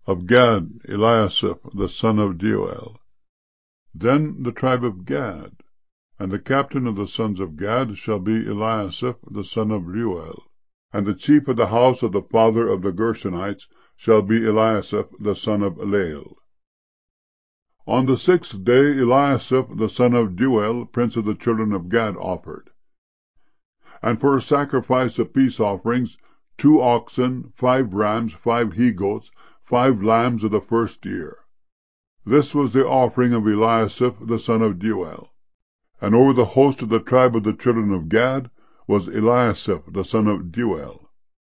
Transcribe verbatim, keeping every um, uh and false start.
Of Gad, Eliasaph the son of Deuel. Then the tribe of Gad. And the captain of the sons of Gad shall be Eliasaph the son of Reuel. And the chief of the house of the father of the Gershonites shall be Eliasaph the son of Lael. On the sixth day Eliasaph the son of Deuel, prince of the children of Gad, offered. And for a sacrifice of peace offerings, two oxen, five rams, five he-goats, five lambs of the first year. This was the offering of Eliasaph the son of Deuel. And over the host of the tribe of the children of Gad was Eliasaph the son of Deuel.